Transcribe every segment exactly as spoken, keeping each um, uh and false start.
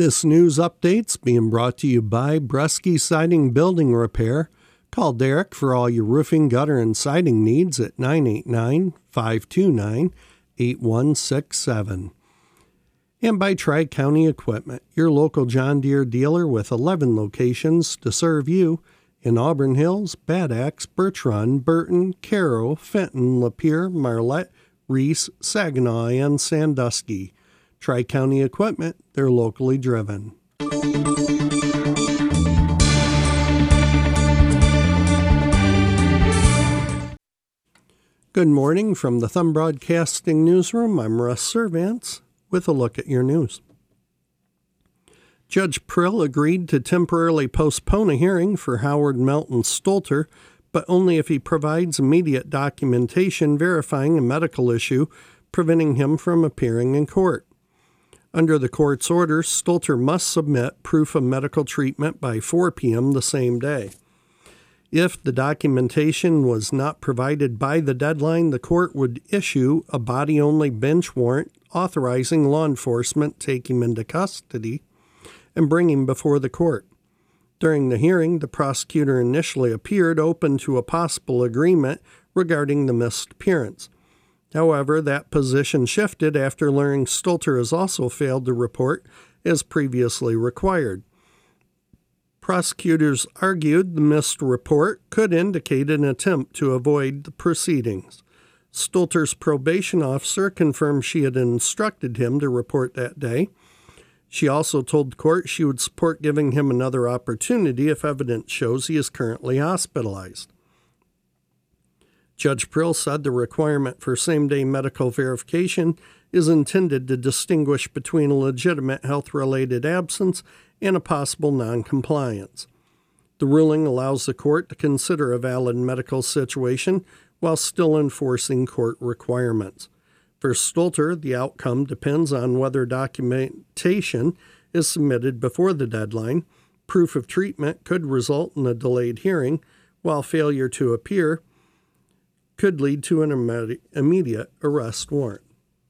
This news update's being brought to you by Bresky Siding Building Repair. Call Derek for all your roofing, gutter, and siding needs at nine eight nine, five two nine, eight one six seven. And by Tri-County Equipment, your local John Deere dealer with eleven locations to serve you in Auburn Hills, Bad Axe, Birch Run, Burton, Caro, Fenton, Lapeer, Marlette, Reese, Saginaw, and Sandusky. Tri-County Equipment, they're locally driven. Good morning from the Thumb Broadcasting Newsroom. I'm Russ Servants with a look at your news. Judge Prill agreed to temporarily postpone a hearing for Howard Melton Stolter, but only if he provides immediate documentation verifying a medical issue preventing him from appearing in court. Under the court's order, Stolter must submit proof of medical treatment by four p.m. the same day. If the documentation was not provided by the deadline, the court would issue a body-only bench warrant authorizing law enforcement to take him into custody and bring him before the court. During the hearing, the prosecutor initially appeared open to a possible agreement regarding the missed appearance. However, that position shifted after learning Stolter has also failed to report as previously required. Prosecutors argued the missed report could indicate an attempt to avoid the proceedings. Stolter's probation officer confirmed she had instructed him to report that day. She also told the court she would support giving him another opportunity if evidence shows he is currently hospitalized. Judge Prill said the requirement for same-day medical verification is intended to distinguish between a legitimate health-related absence and a possible noncompliance. The ruling allows the court to consider a valid medical situation while still enforcing court requirements. For Stolter, the outcome depends on whether documentation is submitted before the deadline. Proof of treatment could result in a delayed hearing, while failure to appear could lead to an immediate arrest warrant.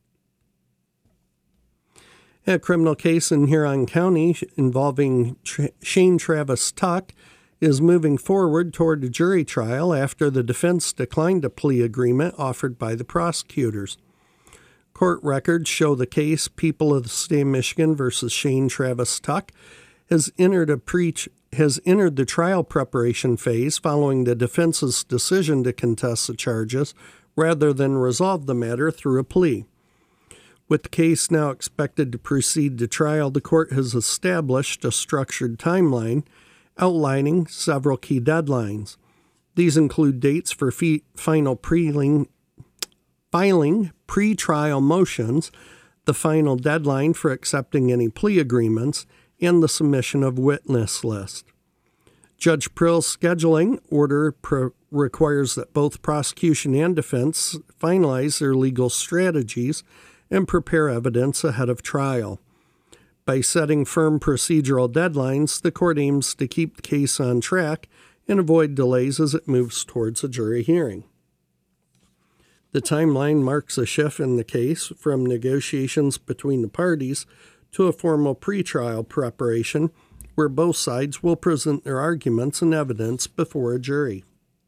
A criminal case in Huron County involving Tra- Shane Travis Tuck is moving forward toward a jury trial after the defense declined a plea agreement offered by the prosecutors. Court records show the case People of the State of Michigan versus Shane Travis Tuck has entered a preach has entered the trial preparation phase following the defense's decision to contest the charges rather than resolve the matter through a plea. With the case now expected to proceed to trial, the court has established a structured timeline outlining several key deadlines. These include dates for fee- final pre-ling, filing pre-trial motions, the final deadline for accepting any plea agreements, and the submission of witness list. Judge Prill's scheduling order pro- requires that both prosecution and defense finalize their legal strategies and prepare evidence ahead of trial. By setting firm procedural deadlines, the court aims to keep the case on track and avoid delays as it moves towards a jury hearing. The timeline marks a shift in the case from negotiations between the parties to a formal pretrial preparation where both sides will present their arguments and evidence before a jury.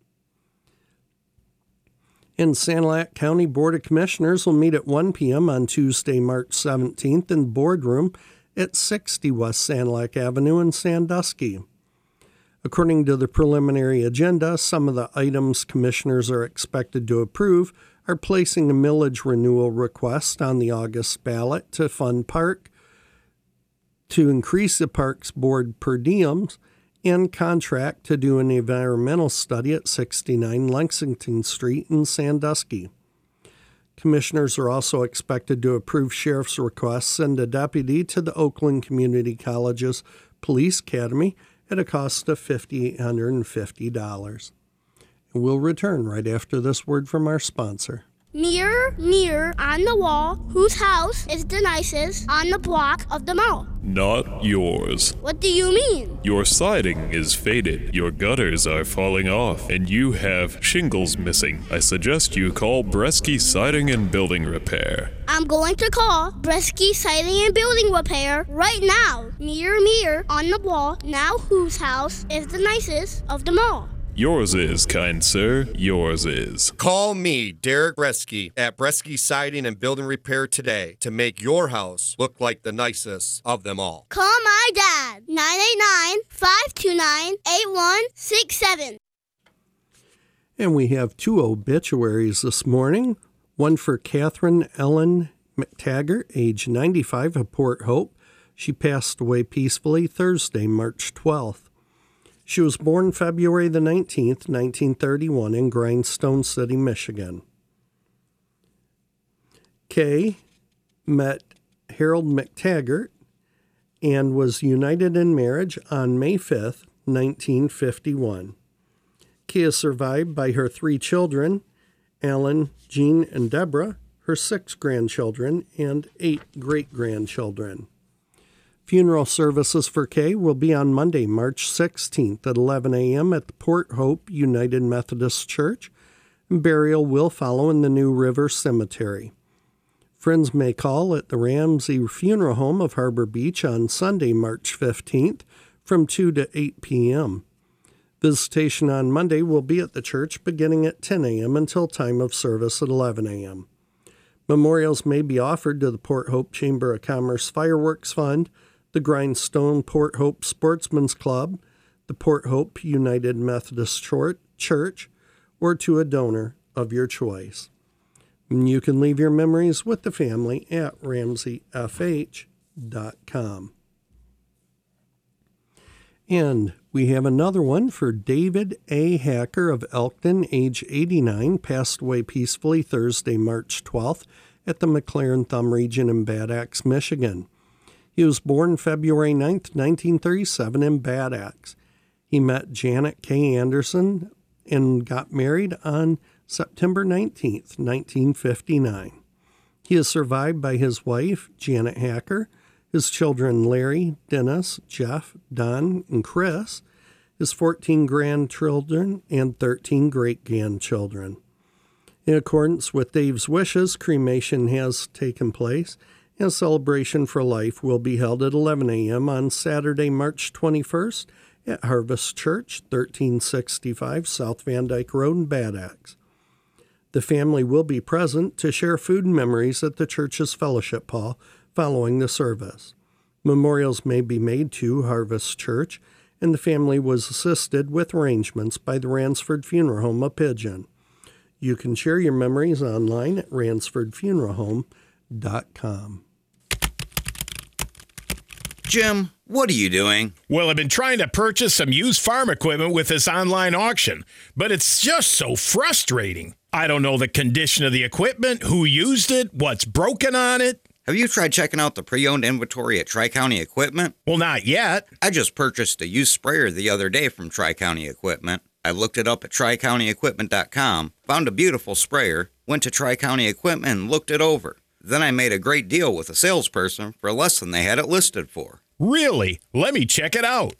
And Sanilac County Board of Commissioners will meet at one p.m. on Tuesday, March seventeenth in the boardroom at sixty West Sanilac Avenue in Sandusky. According to the preliminary agenda, some of the items commissioners are expected to approve are placing a millage renewal request on the August ballot to fund park, to increase the parks board per diems, and contract to do an environmental study at sixty-nine Lexington Street in Sandusky. Commissioners are also expected to approve sheriff's requests send a deputy to the Oakland Community College's Police Academy at a cost of five thousand eight hundred fifty dollars. And we'll return right after this word from our sponsor. Mirror, mirror on the wall, whose house is the nicest on the block of the mall? Not yours. What do you mean? Your siding is faded, your gutters are falling off, and you have shingles missing. I suggest you call Bresky Siding and Building Repair. I'm going to call Bresky Siding and Building Repair right now. Mirror, mirror on the wall, now whose house is the nicest of them all? Yours is, kind sir, yours is. Call me, Derek Bresky, at Bresky Siding and Building Repair today to make your house look like the nicest of them all. Call my dad, nine eight nine, five two nine, eight one six seven. And we have two obituaries this morning. One for Catherine Ellen McTaggart, age ninety-five, of Port Hope. She passed away peacefully Thursday, March twelfth. She was born February the nineteenth, nineteen thirty-one, in Grindstone City, Michigan. Kay met Harold McTaggart and was united in marriage on May fifth, nineteen fifty-one. Kay is survived by her three children, Alan, Jean, and Deborah, her six grandchildren, and eight great-grandchildren. Funeral services for Kay will be on Monday, March sixteenth at eleven a.m. at the Port Hope United Methodist Church, and burial will follow in the New River Cemetery. Friends may call at the Ramsey Funeral Home of Harbor Beach on Sunday, March fifteenth from two to eight p.m. Visitation on Monday will be at the church beginning at ten a.m. until time of service at eleven a.m. Memorials may be offered to the Port Hope Chamber of Commerce Fireworks Fund, the Grindstone Port Hope Sportsman's Club, the Port Hope United Methodist Church, or to a donor of your choice. And you can leave your memories with the family at ramsey f h dot com. And we have another one for David A. Hacker of Elkton, age eighty-nine, passed away peacefully Thursday, March twelfth, at the McLaren Thumb region in Bad Axe, Michigan. He was born February ninth, nineteen thirty-seven, in Bad Axe. He met Janet K. Anderson and got married on September nineteenth, nineteen fifty-nine. He is survived by his wife, Janet Hacker, his children Larry, Dennis, Jeff, Don, and Chris, his fourteen grandchildren, and thirteen great-grandchildren. In accordance with Dave's wishes, cremation has taken place, and a celebration for life will be held at eleven a.m. on Saturday, March twenty-first at Harvest Church, thirteen sixty-five South Van Dyke Road in Bad Axe. The family will be present to share food and memories at the church's fellowship hall following the service. Memorials may be made to Harvest Church, and the family was assisted with arrangements by the Ransford Funeral Home of Pigeon. You can share your memories online at ransford funeral home dot com. Jim, what are you doing? Well, I've been trying to purchase some used farm equipment with this online auction, but it's just so frustrating. I don't know the condition of the equipment, who used it, what's broken on it. Have you tried checking out the pre-owned inventory at Tri-County Equipment? Well, not yet. I just purchased a used sprayer the other day from Tri-County Equipment. I looked it up at tri county equipment dot com, found a beautiful sprayer, went to Tri-County Equipment and looked it over. Then I made a great deal with a salesperson for less than they had it listed for. Really? Let me check it out.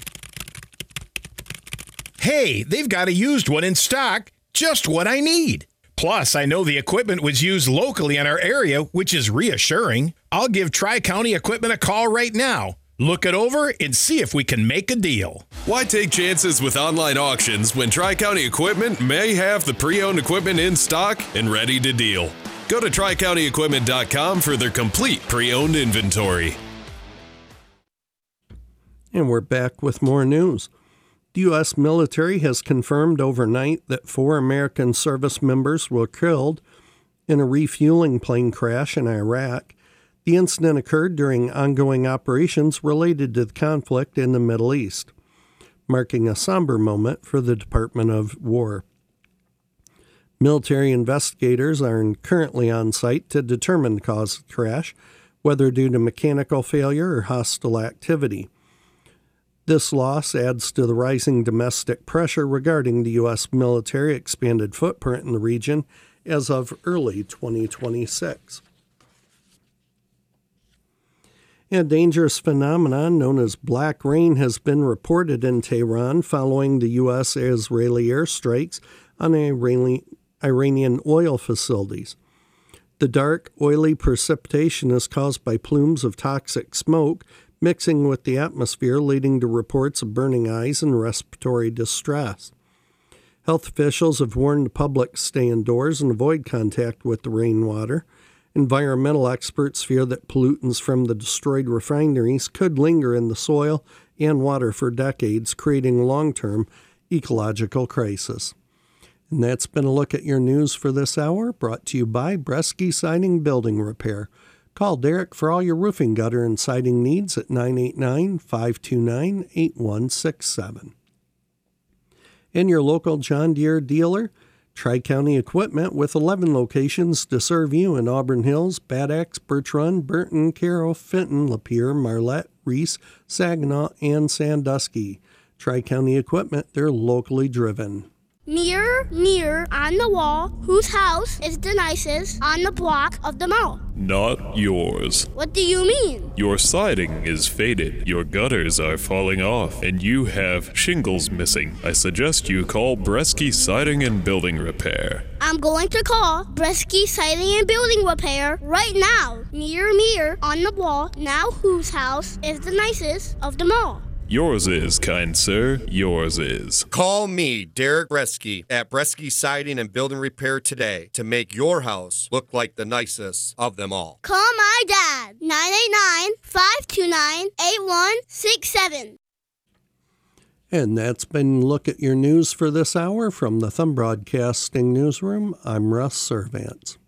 Hey, they've got a used one in stock, just what I need. Plus, I know the equipment was used locally in our area, which is reassuring. I'll give Tri-County Equipment a call right now. Look it over and see if we can make a deal. Why take chances with online auctions when Tri-County Equipment may have the pre-owned equipment in stock and ready to deal? Go to tri county equipment dot com for their complete pre-owned inventory. And we're back with more news. The U S military has confirmed overnight that four American service members were killed in a refueling plane crash in Iraq. The incident occurred during ongoing operations related to the conflict in the Middle East, marking a somber moment for the Department of War. Military investigators are currently on site to determine the cause of the crash, whether due to mechanical failure or hostile activity. This loss adds to the rising domestic pressure regarding the U S military expanded footprint in the region as of early twenty twenty-six. A dangerous phenomenon known as black rain has been reported in Tehran following the U S-Israeli airstrikes on Iranian oil facilities. The dark, oily precipitation is caused by plumes of toxic smoke mixing with the atmosphere, leading to reports of burning eyes and respiratory distress. Health officials have warned the public to stay indoors and avoid contact with the rainwater. Environmental experts fear that pollutants from the destroyed refineries could linger in the soil and water for decades, creating long-term ecological crisis. And that's been a look at your news for this hour, brought to you by Bresky Siding Building Repair. Call Derek for all your roofing, gutter, and siding needs at nine eight nine, five two nine, eight one six seven. And your local John Deere dealer, Tri-County Equipment, with eleven locations to serve you in Auburn Hills, Bad Axe, Birch Run, Burton, Caro, Fenton, Lapeer, Marlette, Reese, Saginaw, and Sandusky. Tri-County Equipment, they're locally driven. Mirror, mirror on the wall, whose house is the nicest on the block of them all? Not yours. What do you mean? Your siding is faded, your gutters are falling off, and you have shingles missing. I suggest you call Bresky Siding and Building Repair. I'm going to call Bresky Siding and Building Repair right now. Mirror, mirror on the wall, now whose house is the nicest of them all? Yours is, kind sir, yours is. Call me, Derek Bresky, at Bresky Siding and Building Repair today to make your house look like the nicest of them all. Call my dad, nine eight nine, five two nine, eight one six seven. And that's been a look at your news for this hour from the Thumb Broadcasting Newsroom. I'm Russ Servants.